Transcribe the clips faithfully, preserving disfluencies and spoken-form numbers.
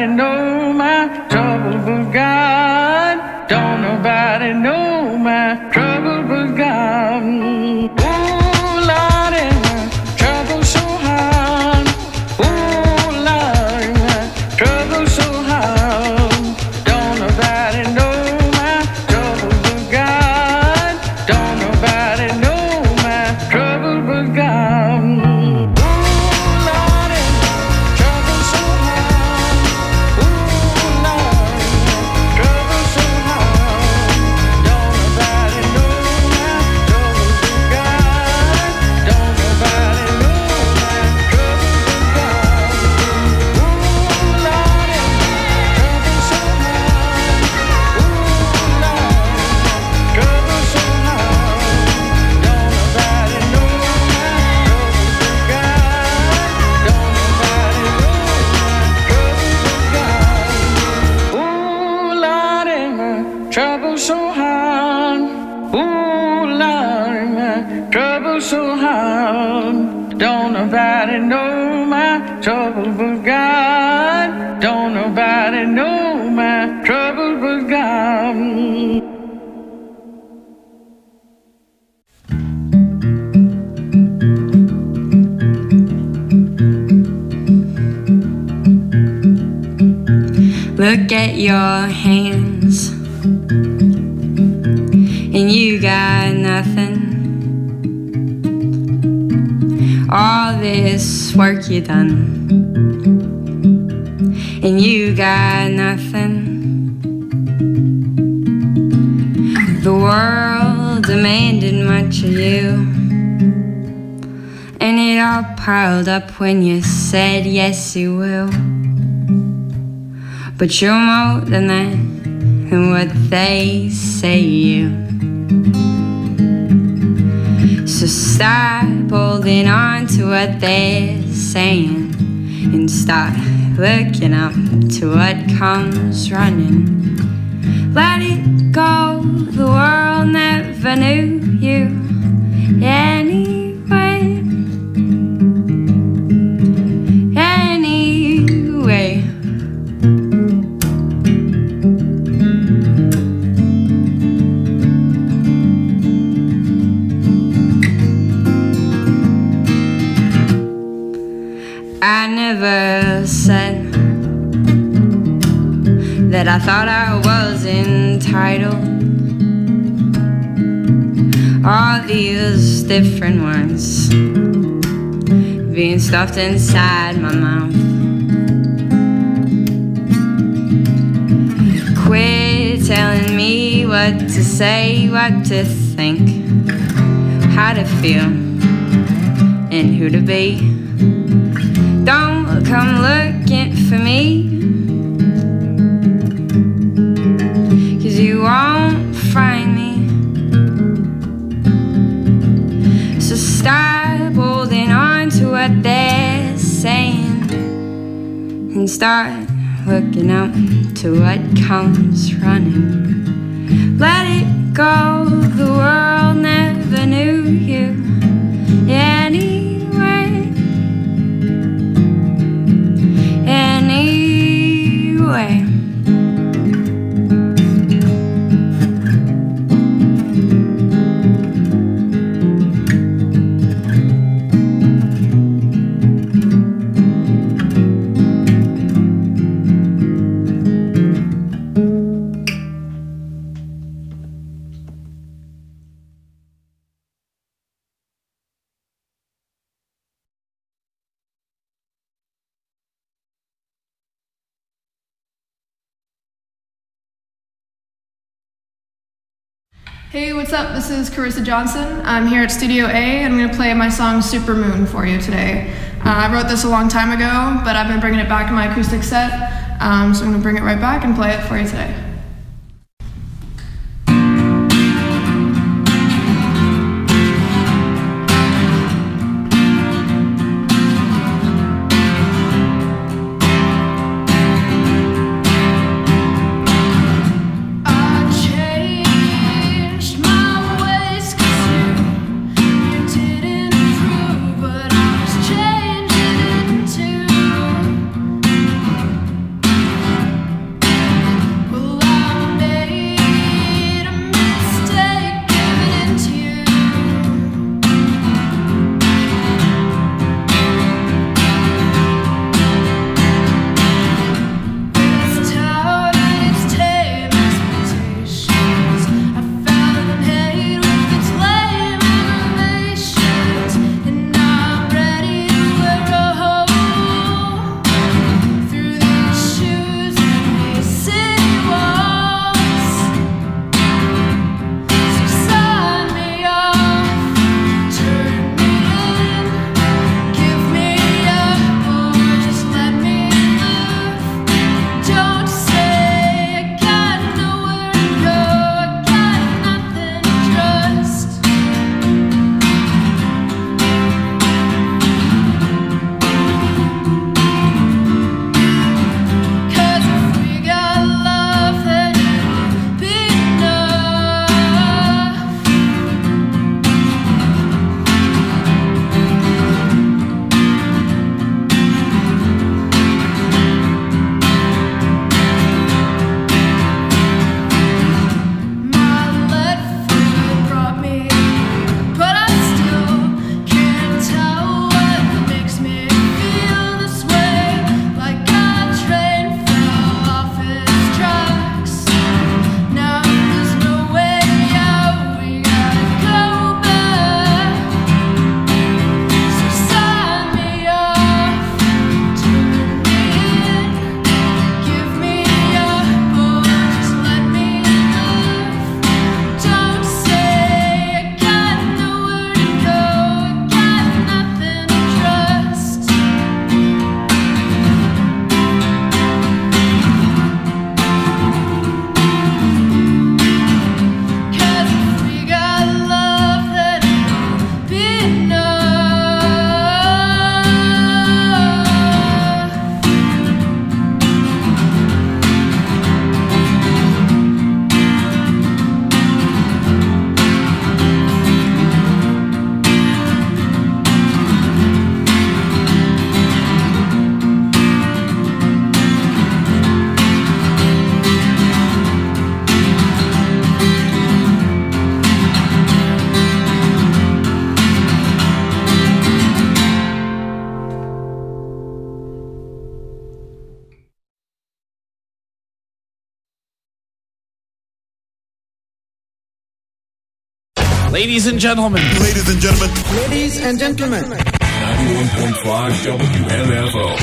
nobody know my trouble but God. Don't nobody know my trouble but God. Ooh, Lordy, my trouble so hard. Ooh, Lordy, my trouble so hard. Don't nobody know my trouble but God. Don't nobody know my trouble but God. Trouble so hard, ooh Lord, my trouble so hard. Don't nobody know my trouble but God. Don't nobody know my trouble but God. Look at your hands, and you got nothing. All this work you done, and you got nothing. The world demanded much of you, and it all piled up when you said yes you will. But you're more than that, and what they say you. So stop holding on to what they're saying and start looking up to what comes running. Let it go, the world never knew you anyway. Anyway. I never said that I thought I was entitled. All these different words being stuffed inside my mouth. Quit telling me what to say, what to think, how to feel, and who to be. Don't come looking for me, 'cause you won't find me. So stop holding on to what they're saying and start looking up to what comes running. Let it go, the world never knew you anyway. Anyway. Hey, what's up? This is Carissa Johnson. I'm here at Studio A, and I'm going to play my song Super Moon for you today. Uh, I wrote this a long time ago, but I've been bringing it back in my acoustic set, um, so I'm going to bring it right back and play it for you today. Ladies and gentlemen. Ladies and gentlemen. Ladies and gentlemen. ninety-one point five W M F O.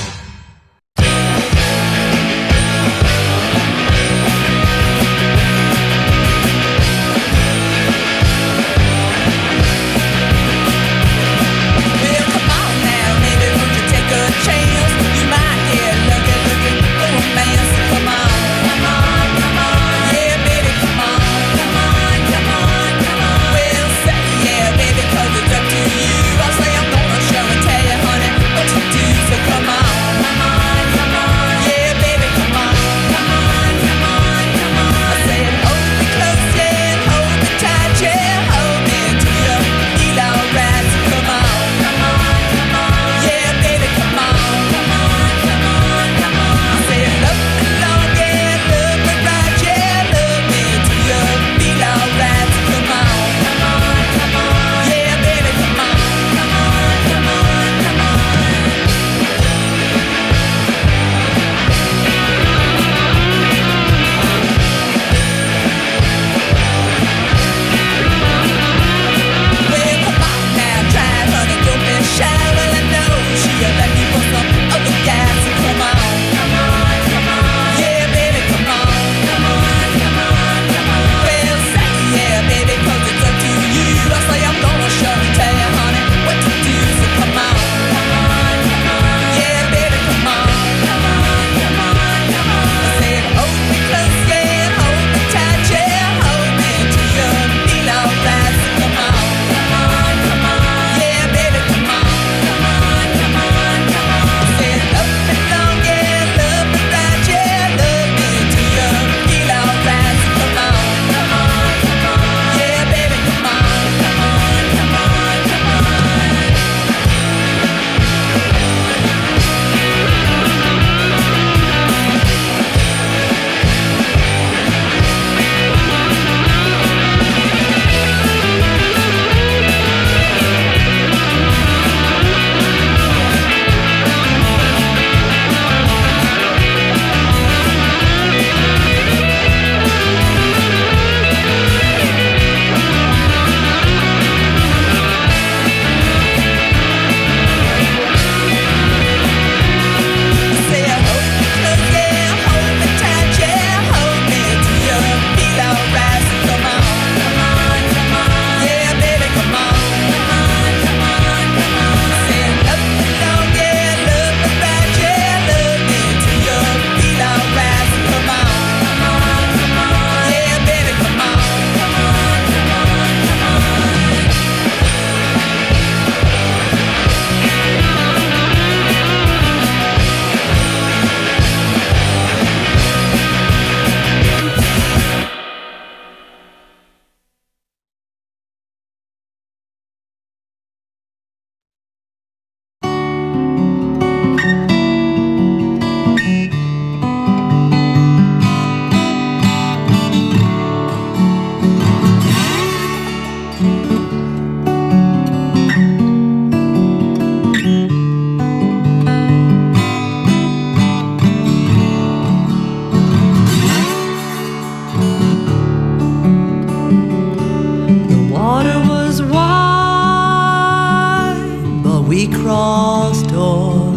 crossed o'er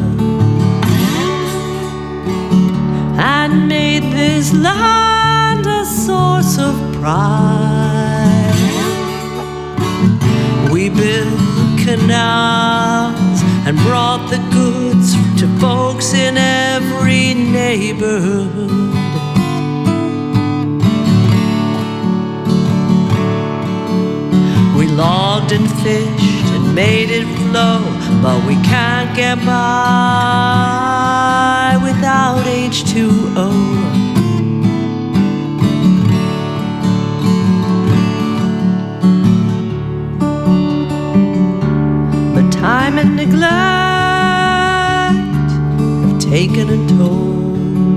and made this land a source of pride. We built canals and brought the goods to folks in every neighborhood. We logged and fished and made it flow, but we can't get by without H two O. But time and neglect have taken a toll.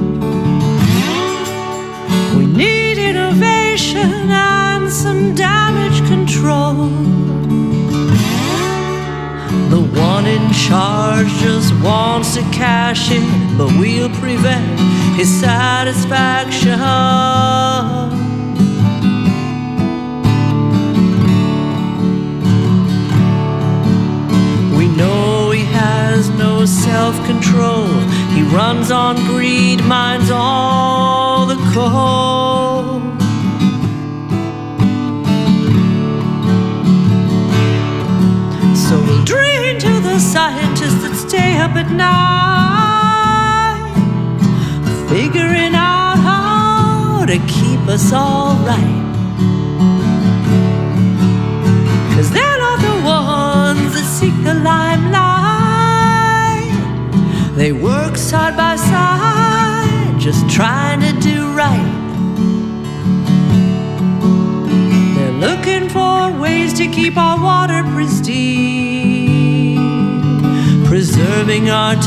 We need innovation and some damage control. The one in charge just wants to cash in, but we'll prevent his satisfaction. self-control. He runs on greed, minds all the coal. So we'll dream to the scientists that stay up at night, figuring out how to keep us all right. 'Cause they're not the ones that seek the limelight. They work side by side, just trying to do right. They're looking for ways to keep our water pristine, preserving our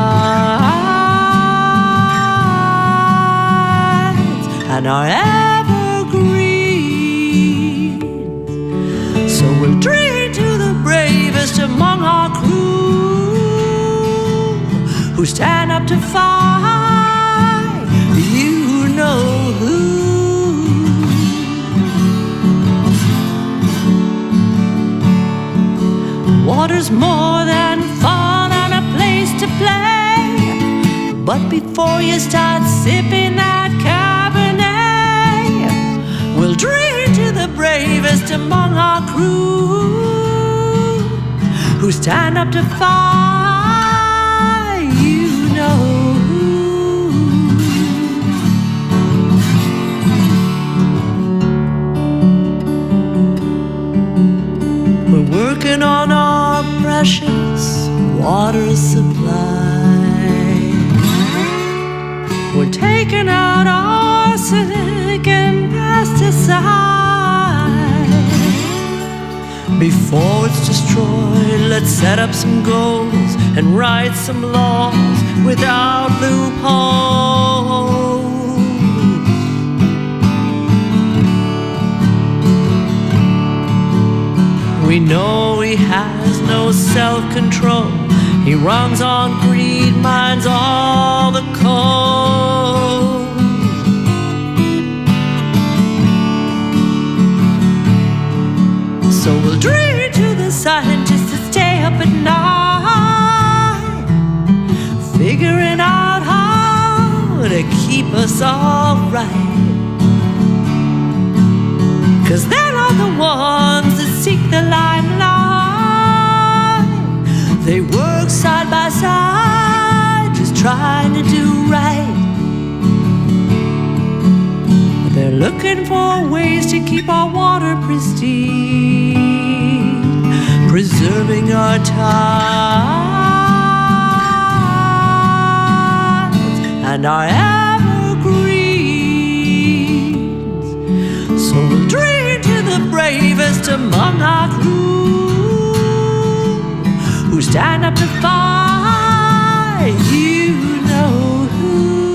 tides and our evergreens. So we'll dream to the bravest among our crew, who stand up to fight, you know who. Water's more than fun and a place to play, but before you start sipping that Cabernet, we'll dream to the bravest among our crew, who stand up to fight, you know who. We're working on our precious water supply. We're taking out arsenic and pesticides. Before it's destroyed, let's set up some goals and write some laws without loopholes. We know he has no self-control. He runs on greed, minds all the coal. So we'll dream to the scientists that stay up at night, figuring out how to keep us all right. 'Cause they're not the ones that seek the limelight. They work side by side, just trying to do right. They're looking for ways to keep our water pristine, preserving our tides and our evergreens. So we'll dream to the bravest among our crew, who stand up to fight, you know who.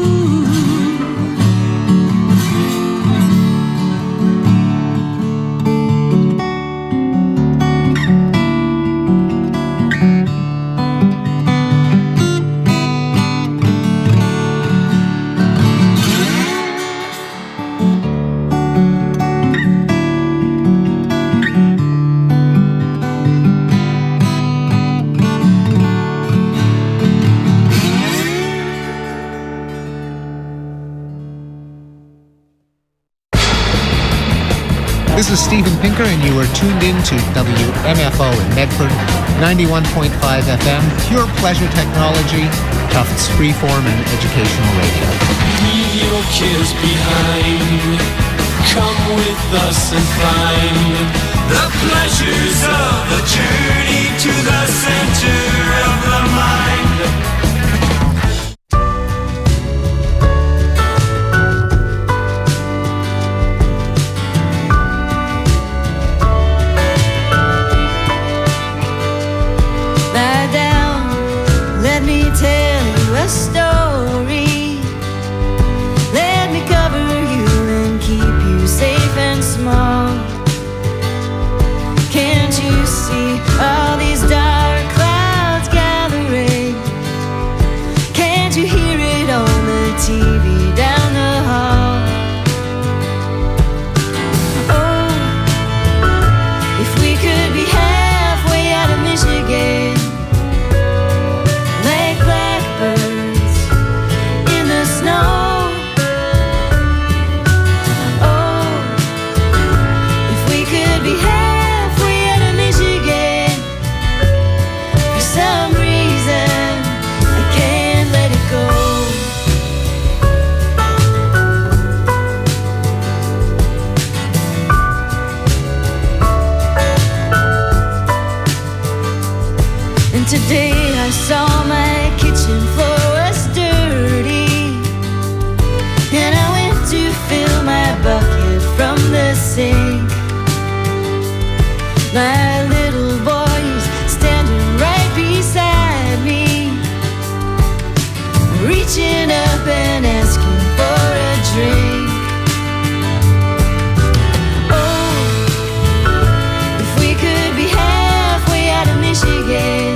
This is Steven Pinker, and you are tuned in to W M F O in Medford, ninety-one point five F M, pure pleasure technology, Tufts freeform and educational radio. Leave your kids behind. Come with us and find the pleasures of the journey to the center of the mind. A story. Let me cover you and keep you safe and small. Can't you see all these dark clouds gathering Today I saw my kitchen floor was dirty, and I went to fill my bucket from the sink. My little boy's standing right beside me, reaching up and asking for a drink. Oh, if we could be halfway out of Michigan,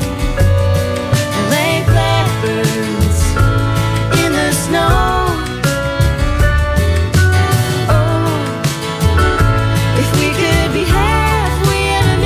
like blackbirds in the snow. Oh, if we could be halfway out of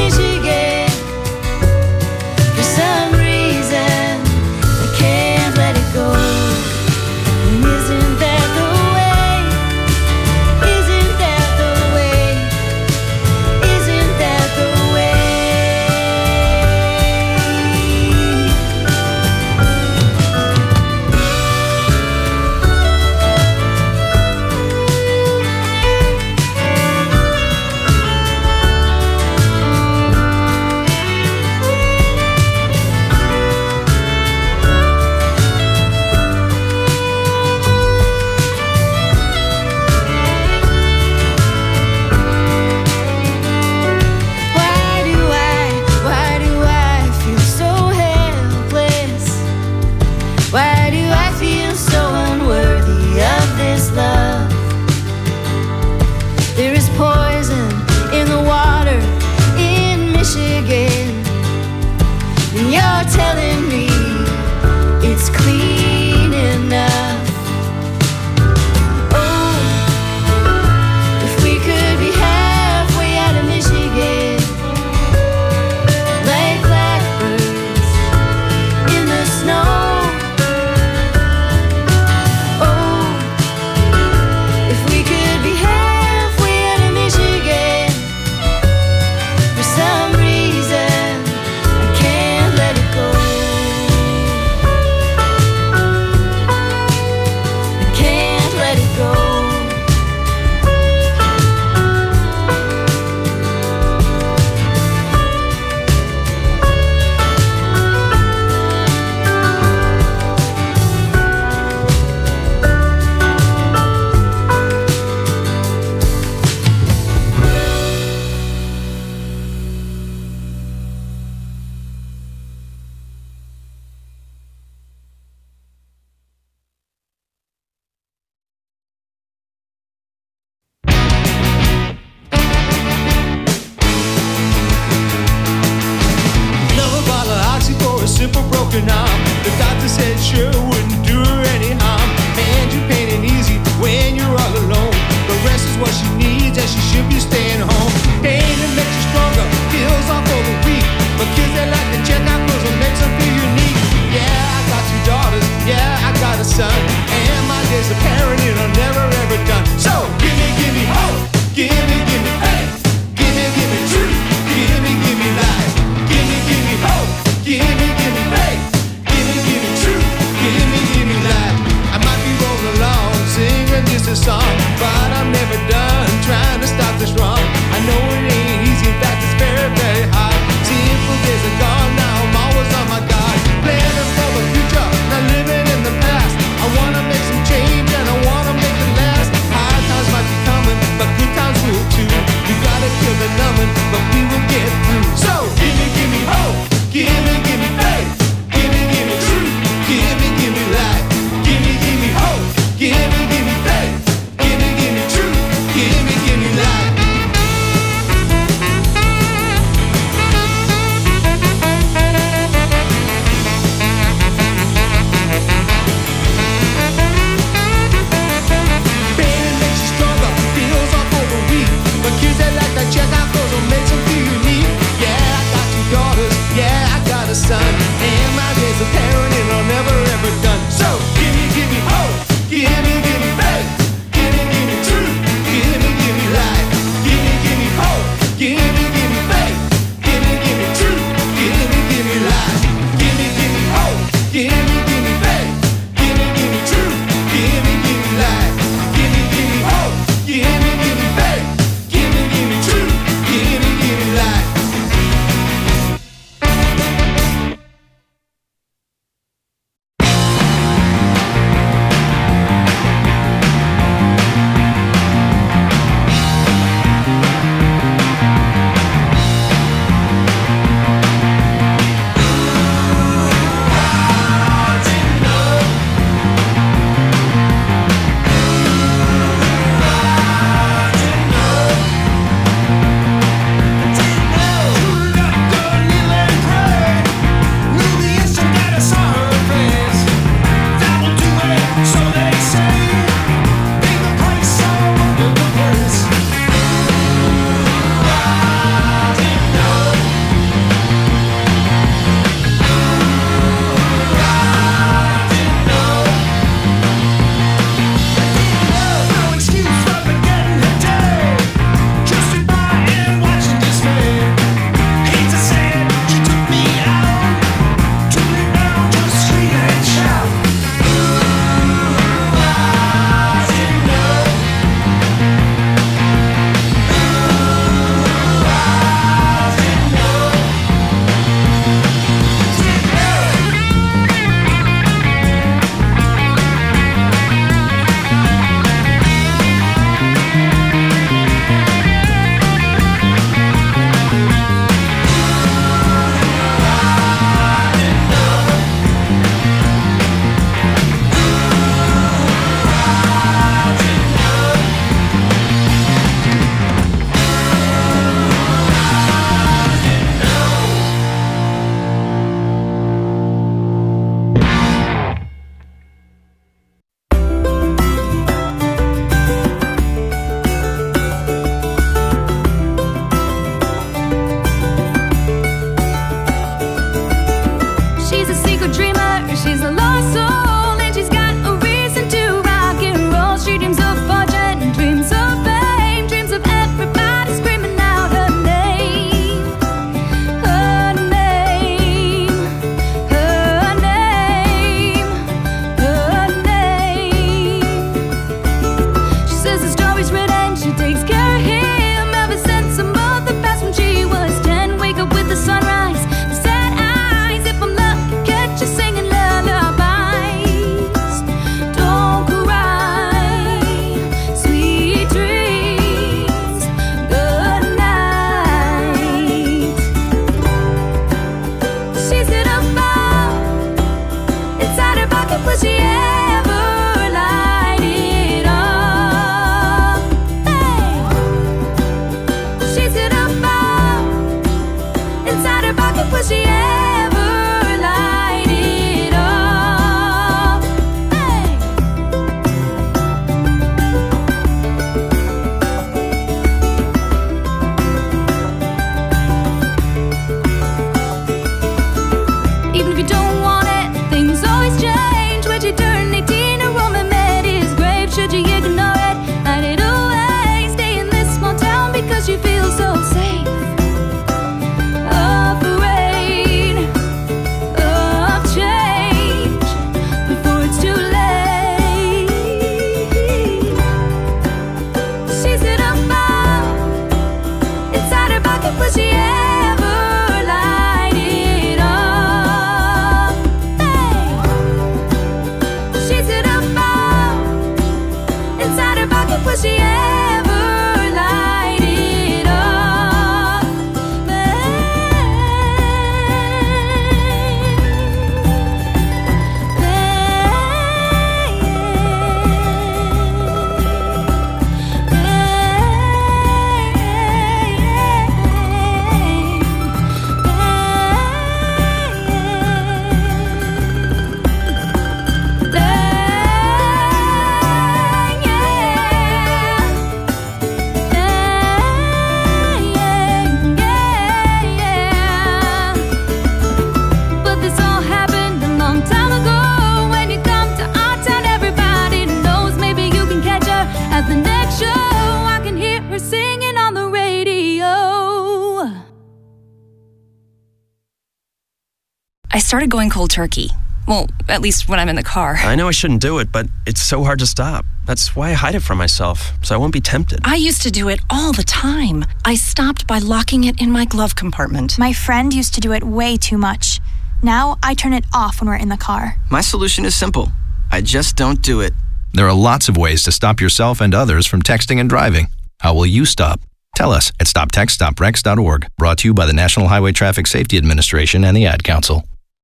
I started going cold turkey. Well, at least when I'm in the car. I know I shouldn't do it, but it's so hard to stop. That's why I hide it from myself, so I won't be tempted. I used to do it all the time. I stopped by locking it in my glove compartment. My friend used to do it way too much. Now I turn it off when we're in the car. My solution is simple. I just don't do it. There are lots of ways to stop yourself and others from texting and driving. How will you stop? Tell us at stop text stop wrecks dot org. Brought to you by the National Highway Traffic Safety Administration and the Ad Council.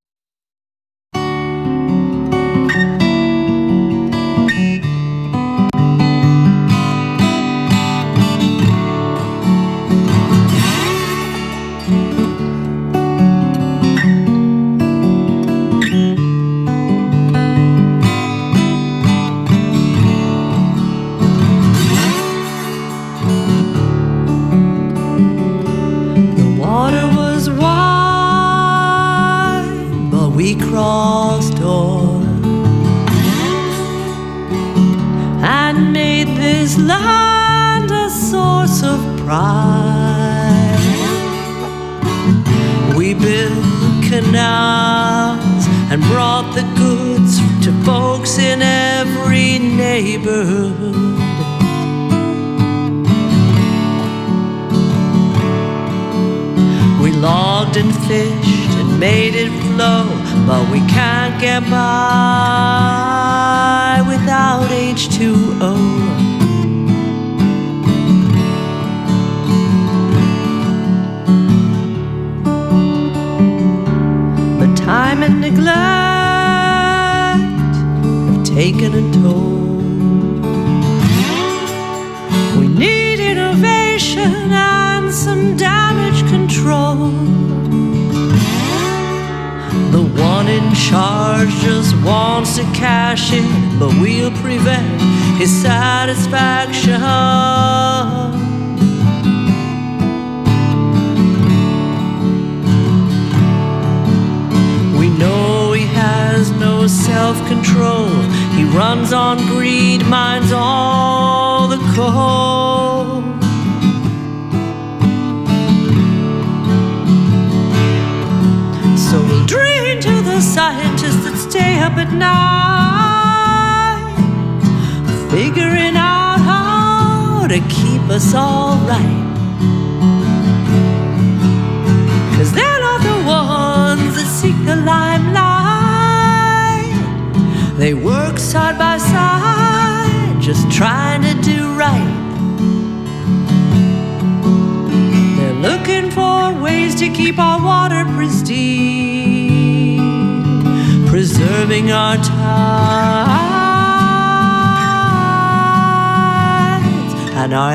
Crossed o'er and made this land a source of pride. We built canals and brought the goods to folks in every neighborhood. We logged and fished and made it flow, but we can't get by without H two O. But time and neglect have taken a toll. We need innovation and some damage control. The one in charge just wants to cash in, but we'll prevent his satisfaction. We know he has no self-control. He runs on greed, mines all the coal. So we'll dream to the scientists that stay up at night, figuring out how to keep us all right. 'Cause they're not the ones that seek the limelight. They work side by side, just trying to do right. They're looking for ways to keep our water pristine, preserving our tides and our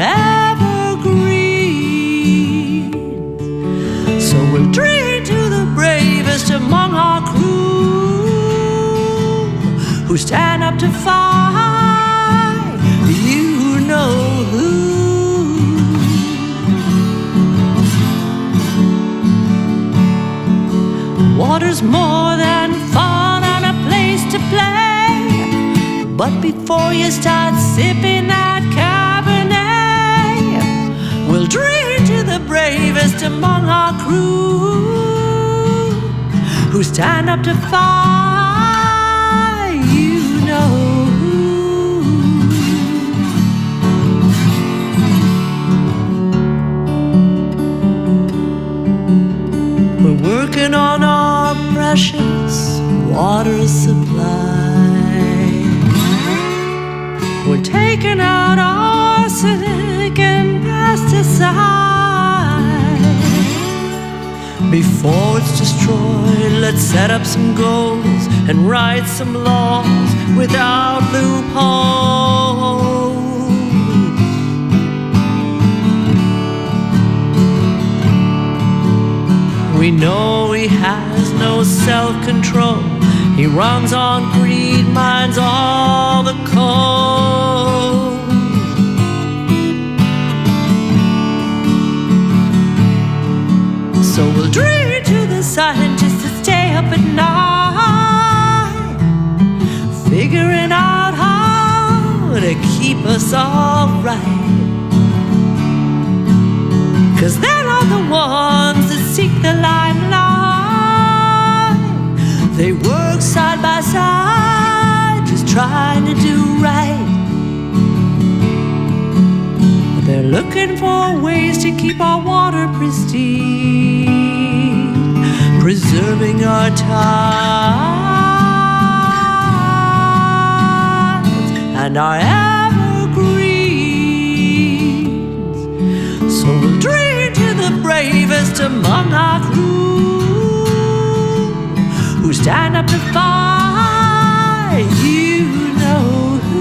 evergreens. So we'll dream to the bravest among our crew, who stand up to fight, you know who. Water's more than fun and a place to play, but before you start sipping that Cabernet, we'll drink to the bravest among our crew, who stand up to fight, you know who. We're working on our precious water supply. We're taking out arsenic and pesticide. Before it's destroyed, let's set up some goals and write some laws without loopholes. We know he has no self-control. He runs on greed, mines all the coal. So we'll dream to the scientists to stay up at night, figuring out how to keep us all right. 'Cause they're not the ones that seek the limelight. They work side by side, just trying to do right. But they're looking for ways to keep our water pristine, preserving our tides and our evergreens. So we'll drink to the bravest among our crew, who stand up to fight, you know who.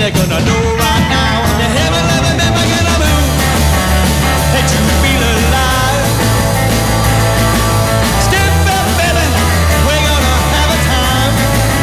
they're gonna know right now. When you have a loving man, we're gonna move. That you feel alive. Step up, baby, we're gonna have a time.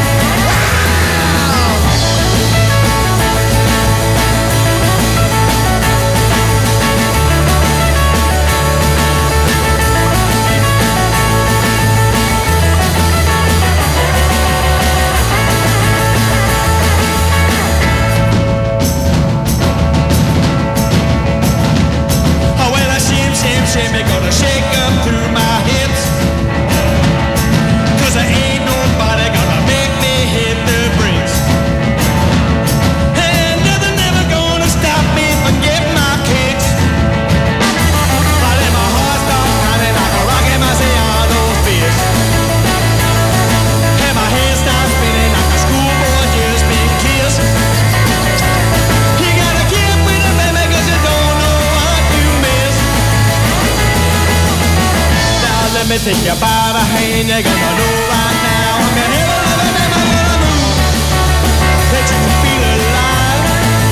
Shame me gonna shake up through my hips, 'cause there ain't nobody gonna make me hit the brakes. And nothing ever gonna stop me from getting my kicks. I let my heart start pounding like a rocket Marciano fist. And my head starts spinning like a schoolboy just been kissed. You gotta keep with it, baby, 'cause you don't know what you miss. Let me take you by the hand, you're gonna know right now. I'm gonna have a loving man, I'm gonna move. That you feel alive.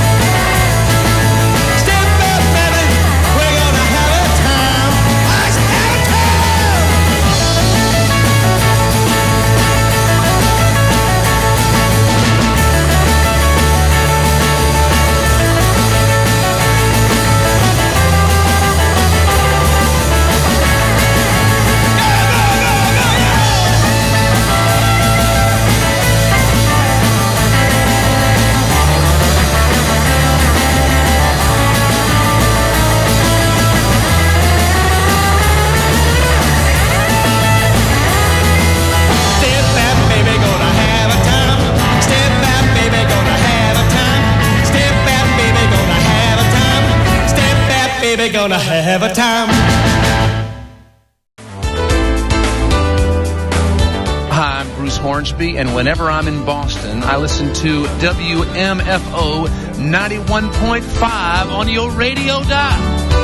Step up, baby, we're gonna have a time. Let's have a time. Baby, gonna have a time. Hi, I'm Bruce Hornsby, and whenever I'm in Boston, I listen to W M F O ninety-one point five on your radio dial.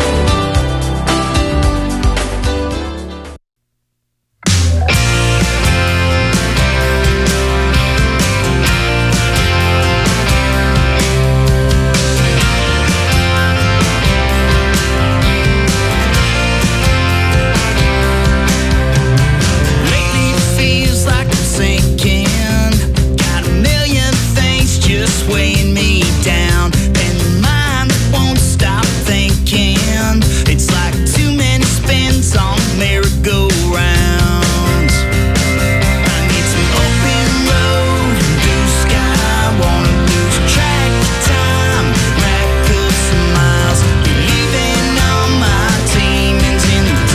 Weighing me down, and mine won't stop thinking. It's like too many spins on merry-go-rounds. I need some open road, blue sky. Wanna lose track of time, rack up some miles, leaving all my demons in the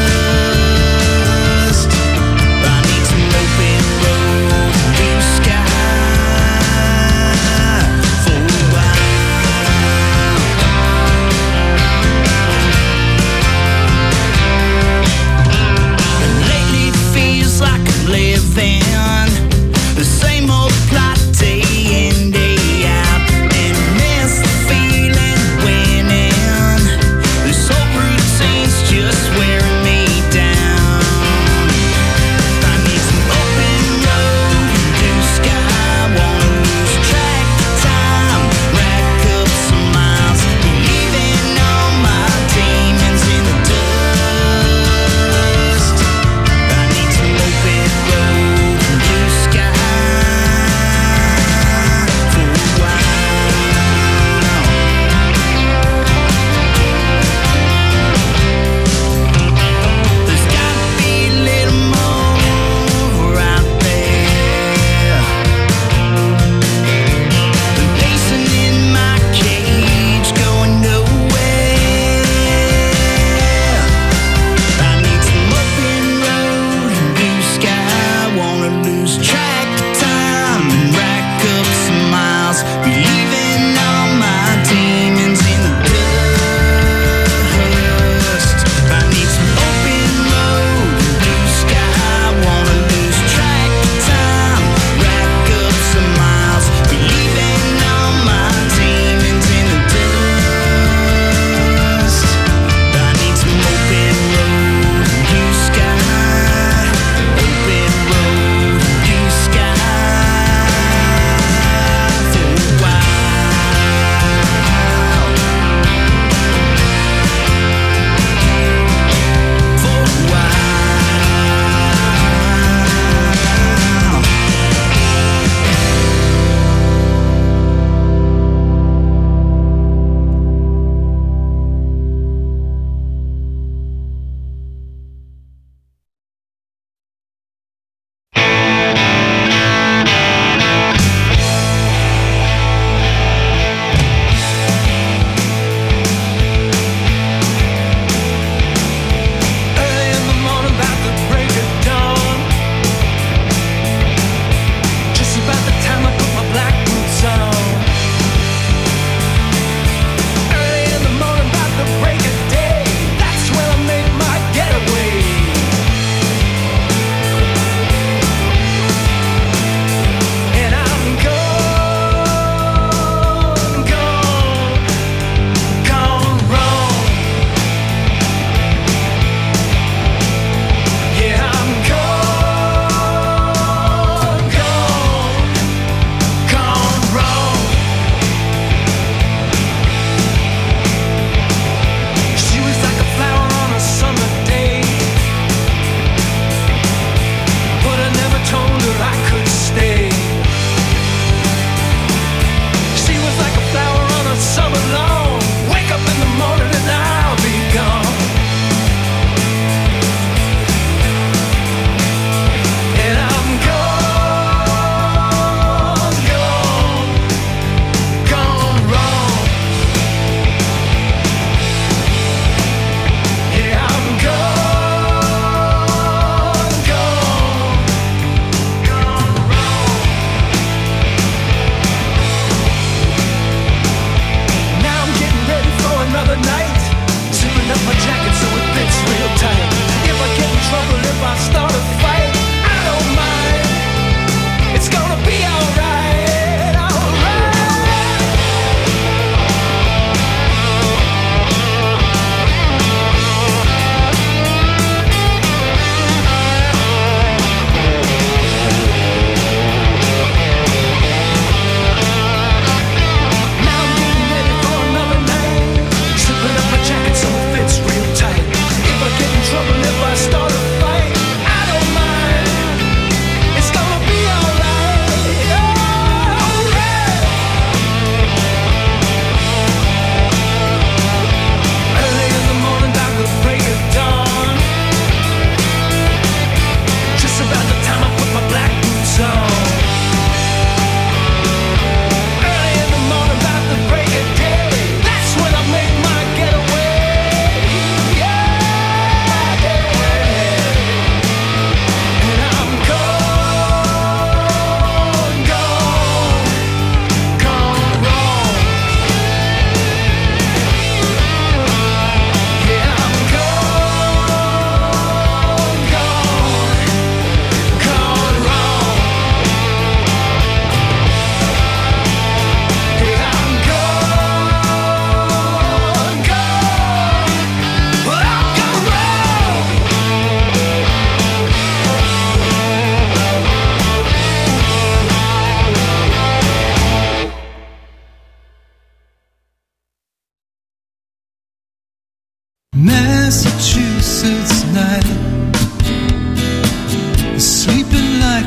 dust. I need some open road, blue sky. Living the same old plot day in, day out, and miss the feeling winning. This whole routine's just wearing me down. I need some open road, blue sky. Wanna lose track of time, rack up some miles, leaving all my demons in the dust. I need some open road, blue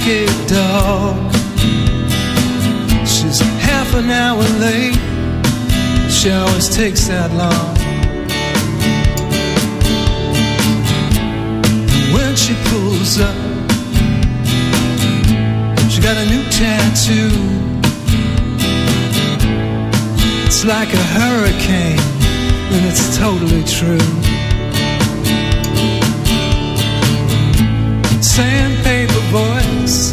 a dog. She's half an hour late. She always takes that long. When she pulls up, she got a new tattoo. It's like a hurricane, and it's totally true. Sandpaper voice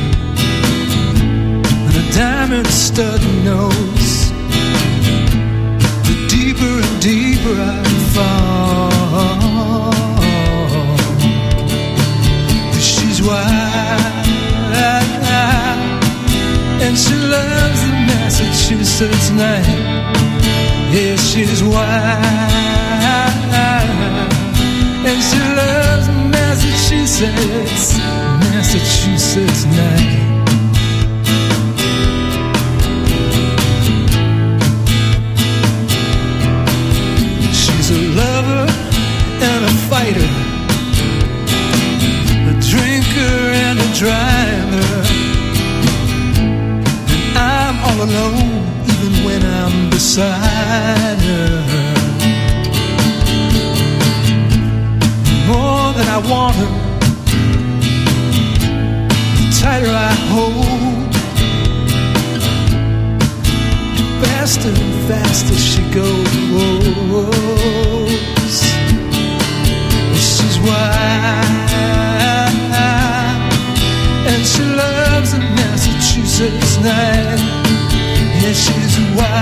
and a diamond stud nose. The deeper and deeper I fall, she's wild, and she loves the Massachusetts night. Yeah, she's wild, and she loves Massachusetts, Massachusetts night. She's a lover and a fighter, a drinker and a driver, and I'm all alone even when I'm beside her. More than I want her, the tighter I hold, faster and faster she goes. She's wild, and she loves a Massachusetts night. Yeah, she's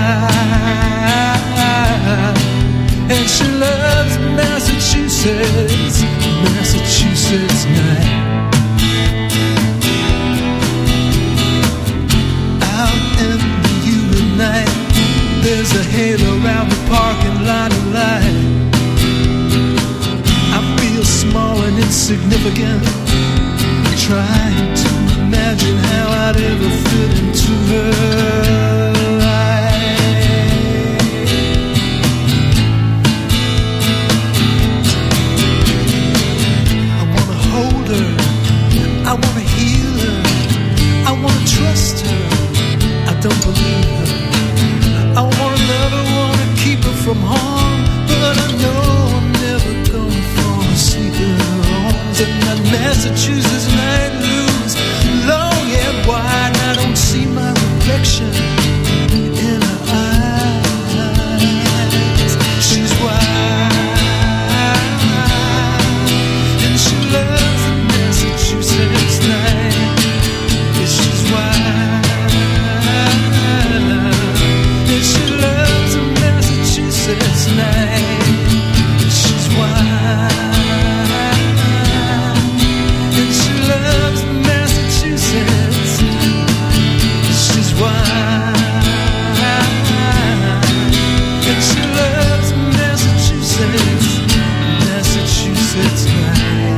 wild, and she loves Massachusetts, Massachusetts night. Out in the humid night, there's a halo around the parking lot of light. I feel small and insignificant, trying to imagine how I'd ever fit into her life. I wanna hold her, I wanna heal her, I wanna trust her, I don't believe her. I wanna love her, wanna keep her from harm, but I know I'm never gonna fall asleep in her arms. And that Massachusetts night looms long and wide, and I don't see my reflection in her eyes. She's wild, and she loves the Massachusetts night. Yeah, she's wild, and she loves the Massachusetts night. She's wild, and she loves Massachusetts. She's wild, and she loves Massachusetts, Massachusetts night.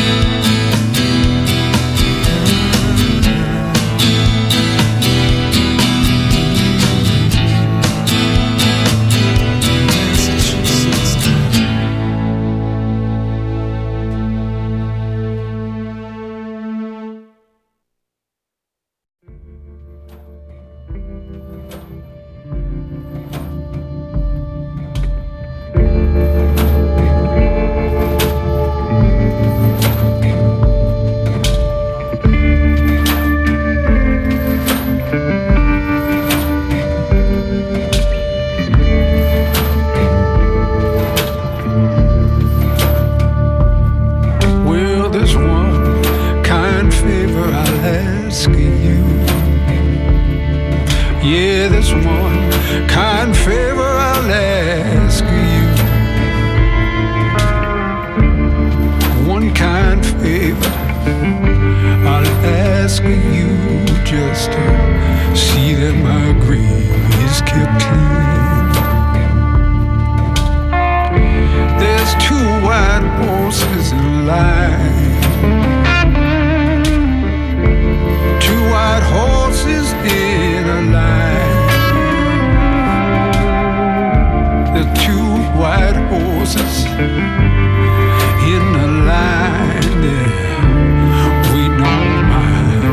Well, there's one kind favor I'll ask you. Yeah, there's one kind favor I'll ask you. One kind favor I'll ask you, just to see that my grave is kept clean. There's two white horses in line, two white horses in a line. The two white horses in a line, they're waiting on my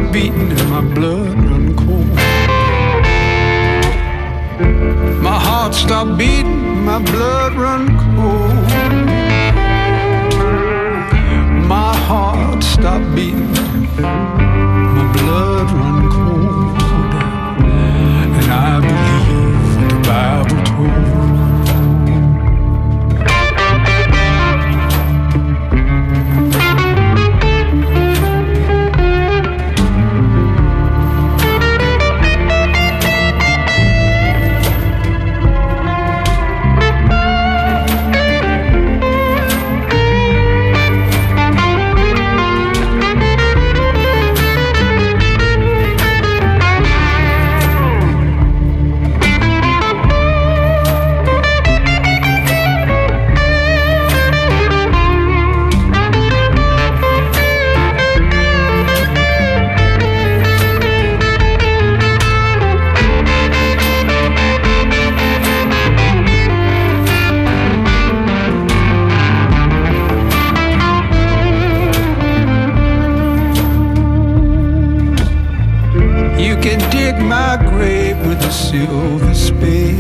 beating and my blood run cold. My heart stopped beating, my blood run cold. My heart stopped beating, my blood run cold. And I believe what the Bible told. Silver spade.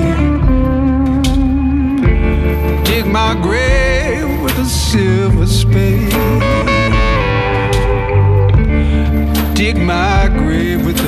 Dig my grave with a silver spade. Dig my grave with